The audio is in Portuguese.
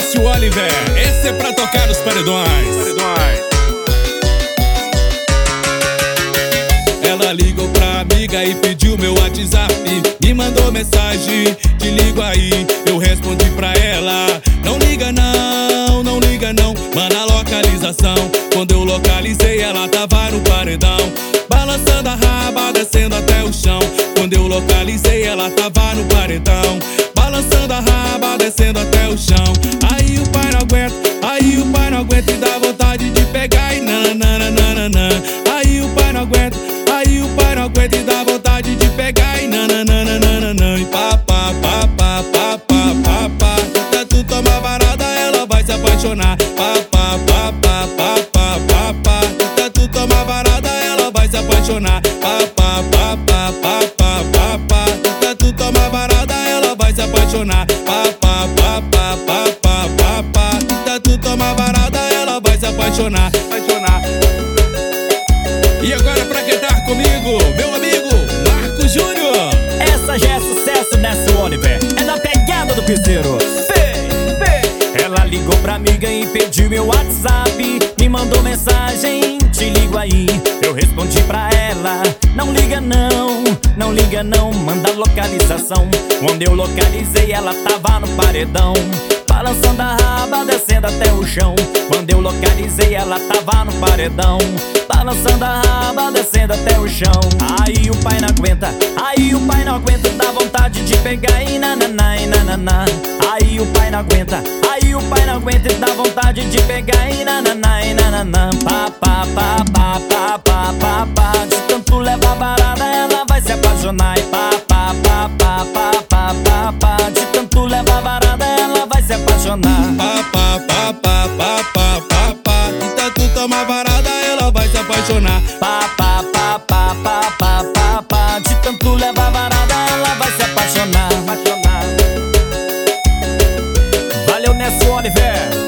Nécio Oliver, esse é pra tocar os paredões. Ela ligou pra amiga e pediu meu WhatsApp, me mandou mensagem, te ligo aí. Eu respondi pra ela, não liga não, não liga não. Manda a localização. Quando eu localizei, ela tava no paredão, balançando a raba, descendo até o chão. Quando eu localizei, ela tava no paredão, balançando a raba, descendo até o chão. Aí o pai não aguenta, aí o pai não aguenta e dá vontade de pegar e nananana. Aí o pai não aguenta, aí o pai não aguenta e dá vontade de pegar e nananana. E pá, pá, pá, pá, pá, pá, pá, pá. Tanto toma varada, ela vai se apaixonar. Pá, pá, pá, pá, pá, pá, pá, pá. Tanto toma varada, ela vai se apaixonar. Pá, pá, pá, pá, pá, pá, pá, pá. Tanto toma varada, ela vai se apaixonar. Pá, pá, pá, pá, pá, pá, pá, pá. Tanto toma varada, ela vai se apaixonar. E agora pra cantar comigo, meu amigo Marco Júnior. Essa já é sucesso, Nécio Oliver, é na pegada do piseiro. Ela ligou pra amiga e pediu meu WhatsApp, me mandou mensagem, te ligo aí. Eu respondi pra ela, não liga não, não liga não. Manda a localização. Quando eu localizei, ela tava no paredão, balançando a raba, descendo até o chão. Quando eu localizei, ela tava no paredão, balançando a raba, descendo até o chão. Aí o pai não aguenta, aí o pai não aguenta, dá vontade de pegar e nananá, e nananá. Aí o pai não aguenta, aí o pai não aguenta e dá vontade de pegar e nananá, e nananá. Pá, pá, pá, pá, pá, pá, pá, pá. De tanto levar varada, ela vai se apaixonar. E pá, pá, pá, pá, pá, pá, pá, pá. De tanto levar varada, ela vai se apaixonar. Pá, pá, pá, pá, pá, pá, pá, pá. E tanto toma varada, ela vai se apaixonar. Pá, pá, pá, pá, pá, pá, pá, pá. De tanto levar varada, ela vai se apaixonar. Valeu, Nécio Oliver.